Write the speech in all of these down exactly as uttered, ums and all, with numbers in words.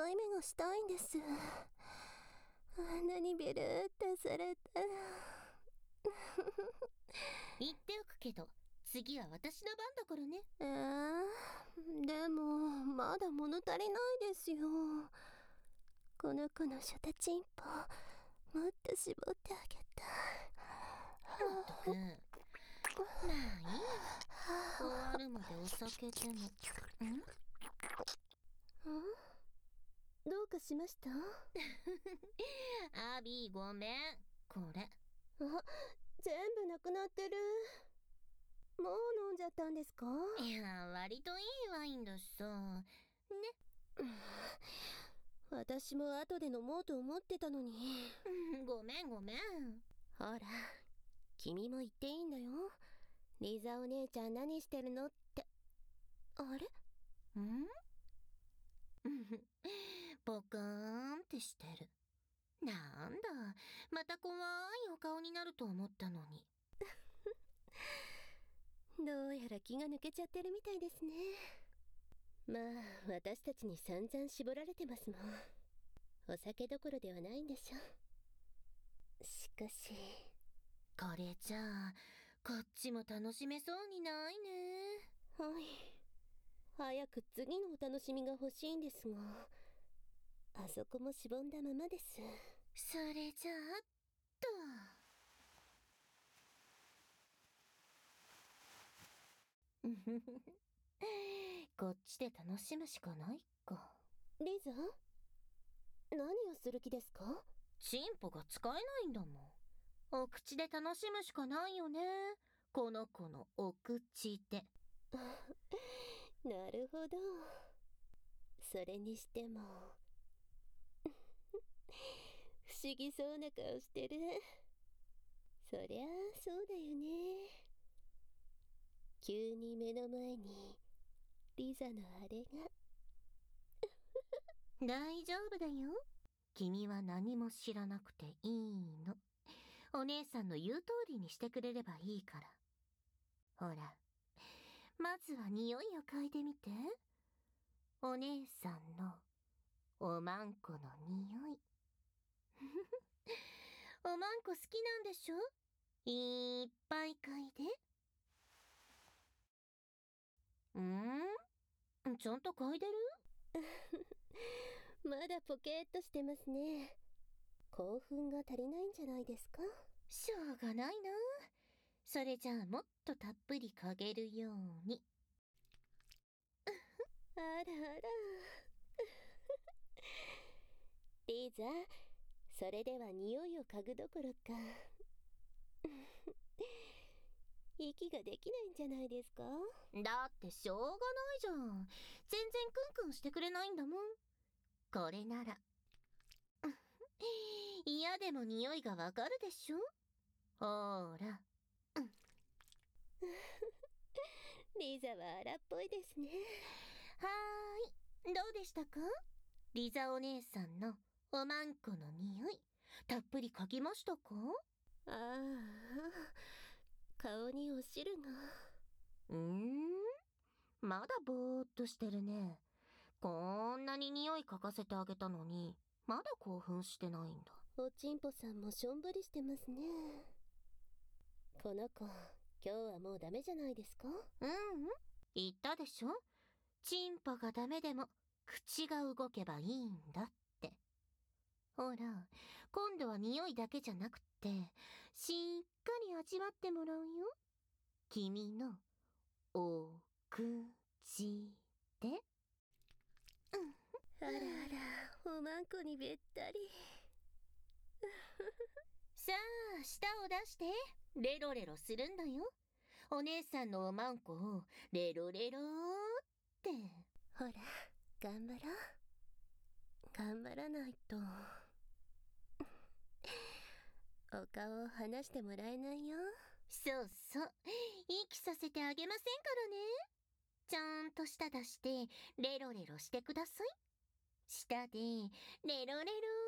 回目がしたいんです。あんなにベルーってされたら言っておくけど、次は私の番だからね。 えー、でもまだ物足りないですよ。この子のショタチンポもっと絞ってあげたい。 まったく。まあいいわ。終わるまでお酒でも。ん？ ん？どうかしました？ アビーごめん。これ。あ、 全部なくなってる。もう飲んじゃったんですか？ いや、割といいワインだしさ。ね。 私も後で飲もうと思ってたのに。 ごめんごめん。 ほら、君も言っていいんだよ。リザお姉ちゃん何してるのって。あれ？ ん？ポカーンってしてる。なんだ、また怖いお顔になると思ったのに。 どうやら気が抜けちゃってるみたいですね。まあ私たちに散々絞られてますもん。お酒どころではないんでしょ。しかしこれじゃあこっちも楽しめそうにないね。 はい、早く次のお楽しみが欲しいんですが、あそこもしぼんだままです。 それじゃあっと。こっちで楽しむしかないか。 リザ、何をする気ですか？ チンポが使えないんだもん。お口で楽しむしかないよね、この子のお口で。 なるほど。それにしても不思議そうな顔してる。そりゃあそうだよね。急に目の前にリザのあれが。 大丈夫だよ。君は何も知らなくていいの。お姉さんの言う通りにしてくれればいいから。ほら、まずは匂いを嗅いでみて。お姉さんのおまんこの匂い。おまんこ好きなんでしょ？いっぱい嗅いで。ん？ちゃんと嗅いでる？ まだポケーっとしてますね。興奮が足りないんじゃないですか？ しょうがないな。それじゃあもっとたっぷり嗅げるように。 あらあらリーザ、それでは匂いを嗅ぐどころか息ができないんじゃないですか？ だってしょうがないじゃん。全然クンクンしてくれないんだもん。これなら嫌でも匂いがわかるでしょ。ほーらリザは荒っぽいですね。 はーい、どうでしたか？リザお姉さんのおまんこの匂い、たっぷり嗅ぎましたか？ ああ、顔にお汁が。 うーん、まだぼーっとしてるね。こんなに匂い嗅かせてあげたのに、まだ興奮してないんだ。 おちんぽさんもしょんぼりしてますね。この子、今日はもうダメじゃないですか？ うんうん、言ったでしょ。チンポがダメでも口が動けばいいんだって。ほら、今度は匂いだけじゃなくってしっかり味わってもらうよ。君のお口で。 あらあら、おまんこにべったり。 さあ、舌を出してレロレロするんだよ。お姉さんのおまんこをレロレローって。 ほら、頑張ろう。頑張らないとお顔を離してもらえないよ。 そうそう、息させてあげませんからね。ちゃんと舌出してレロレロしてください。舌でレロレロ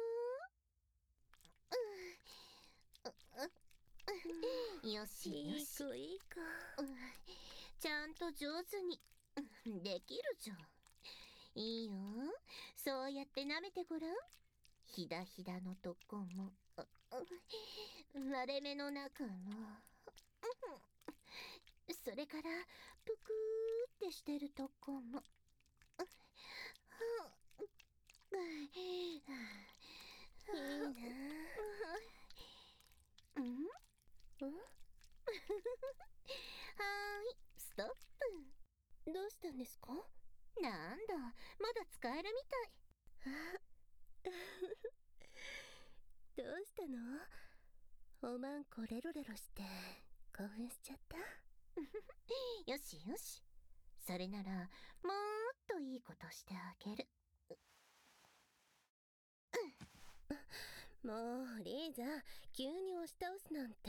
ー。よしよし、 いい子いい子。 ちゃんと上手にできるじゃん。 いいよ。そうやって舐めてごらん。ひだひだのとこも、割れ目の中も、それからぷくーってしてるとこも。いいな。うん？うん？はーい、ストップ。 どうしたんですか？ なんだ、まだ使えるみたい。 どうしたの？おまんこレロレロして興奮しちゃった？ よしよし。それならもっといいことしてあげる。 もうリーザ、急に押し倒すなんて。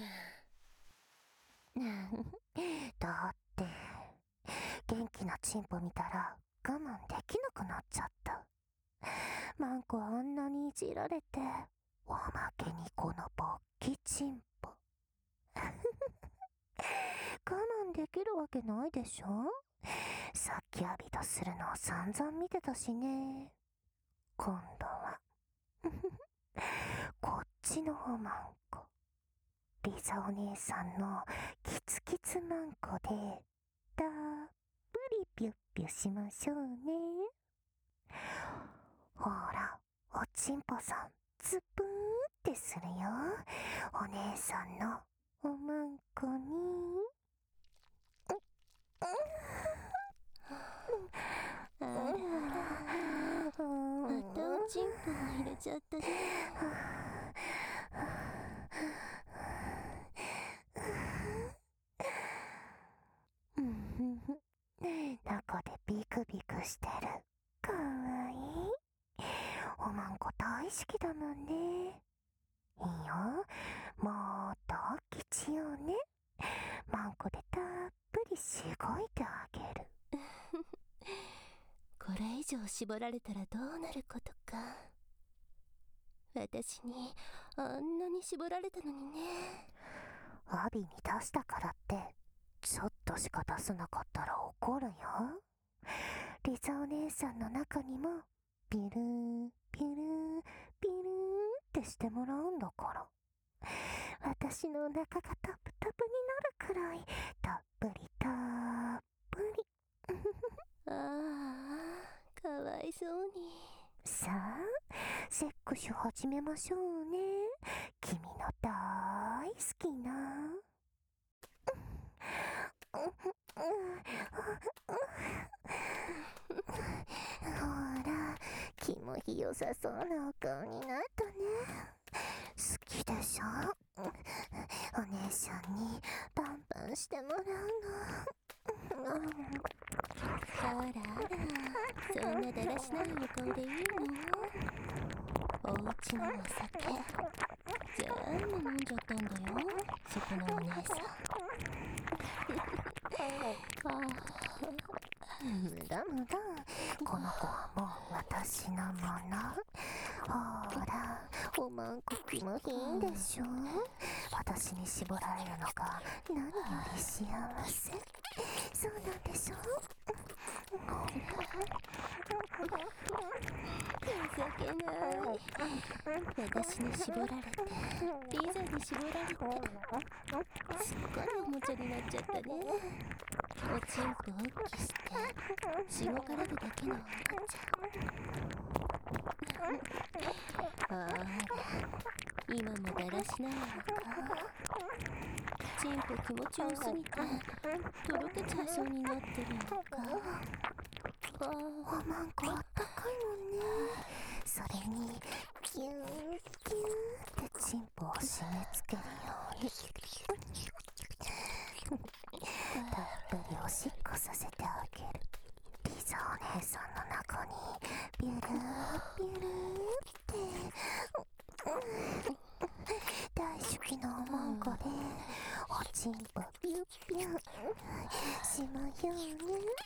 だって元気なチンポ見たら我慢できなくなっちゃった。マンコあんなにいじられて、おまけにこの勃起チンポ我慢できるわけないでしょ。さっきアビとするのを散々見てたしね。今度はこっちのおまんこ、リザお姉さんのキツキツマンコでたっぷりピュッピュしましょうね。ほら、おちんぽさんズプーンってするよ。お姉さんのおまんこに。 あら、またおちんぽ入れちゃったね。 中でビクビクしてる。かわいい。おまんこ大好きだもんね。いいよ、もっと大きちようね。マンコでたっぷりしごいてあげる。 これ以上絞られたらどうなることか。私にあんなに絞られたのにね。 アビに出したからってちょっとしか出さなかったら怒るよ。リザお姉さんの中にもピルーピルーピルーってしてもらうんだから。私のお腹がタプタプになるくらいたっぷりたっぷりああ、かわいそうに。 さあ、セックス始めましょうね。君の大好きなほら、気もひ良さそうなお顔になったね。好きでしょ。お姉さんにパンパンしてもらうの。 あらあら、そんなだらしないお顔でいいの？おうちのお酒全部飲んじゃったんだよ、そこのお姉さん。あ無駄無駄。この子はもう私のもの。ほら、おまんこ気もいいんでしょ。私に絞られるのが何より幸せ。そうなんでしょ。 情けない。私に絞られて、リザに絞られて、すっかりおもちゃになっちゃったね。おちんぽを大きして、しごかれるだけのおもちゃ。あら、今もだらしないのか。ちんぽ気持ちよすぎて、とろけちゃいそうになってるのか。 おまんこあったかいもんね。それにキューキューってチンポを締め付けるようにたっぷりおしっこさせてあげる。リザお姉さんの中にビュルービュルーって大好きなおまんこでおちんぽピュッピュッしまようね。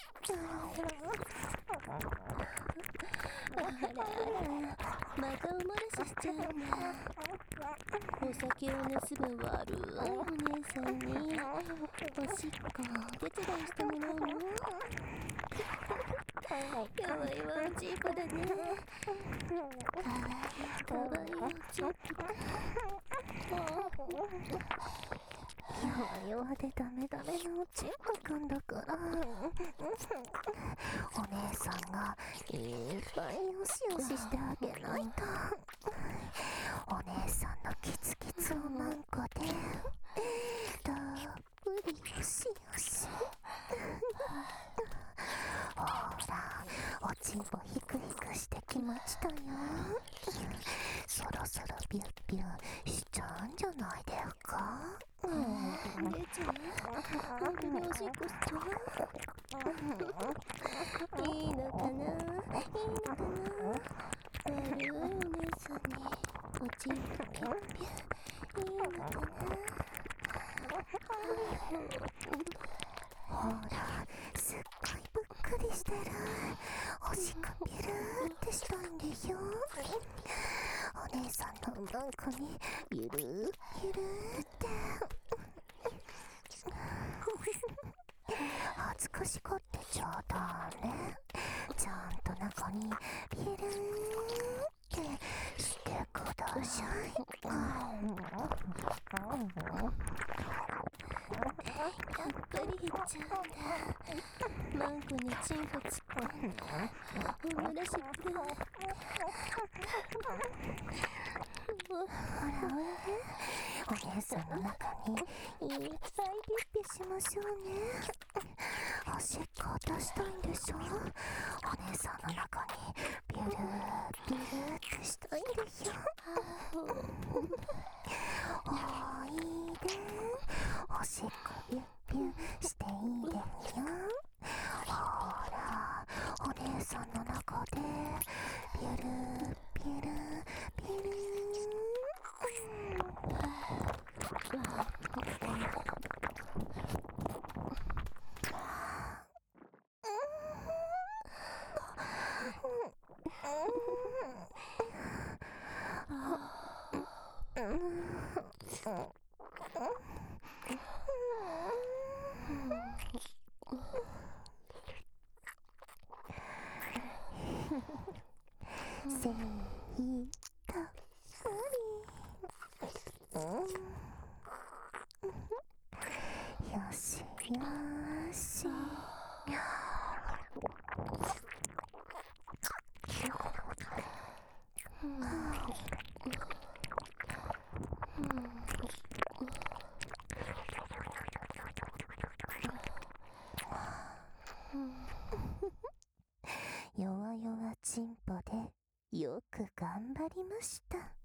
あらあら、またお漏らししちゃうんだ。お酒を盗む悪いお姉さんにおしっこお手伝いしてもらうの？ 弱いワンチープだね。かわいいかわいいワンチープだ。 弱々でダメダメなおちんぽくんだからお姉さんがいっぱいよしよししてあげないとお姉さんのキツキツをマンコでたっぷりよしよしほらおちんぽヒクヒクしてきましたよ。そろそろビュッビュッしちゃうんじゃないですか。 姉ちゃん、本当におしっこしちゃう？いいのかな？いいのかな？悪いお姉さんにおちんぽピュッピュッいいのかな？ ほらすっごいぷっくりしてる。おしっこピュルーってしたいんでしょ。お姉さんのマンコにゆるーゆるーって恥ずかしがってちゃダメ。ちゃんと中にピュルーってしてください。 やっぱりいっちゃうんだ。マンコにチンポ突っ込んだおもらしくる。 ほらおいで。お姉さんの中にいっぱいピッピしましょうね。おしっこを出したいんでしょ。お姉さんの中にビュルービュルーってしたいんでしょ。おいで。おしっこビュッビュッしていいですよ。ほらお姉さんの中でビュルービュルービュルーせーたっぷりよしよし弱々ちんぽでよく頑張りました。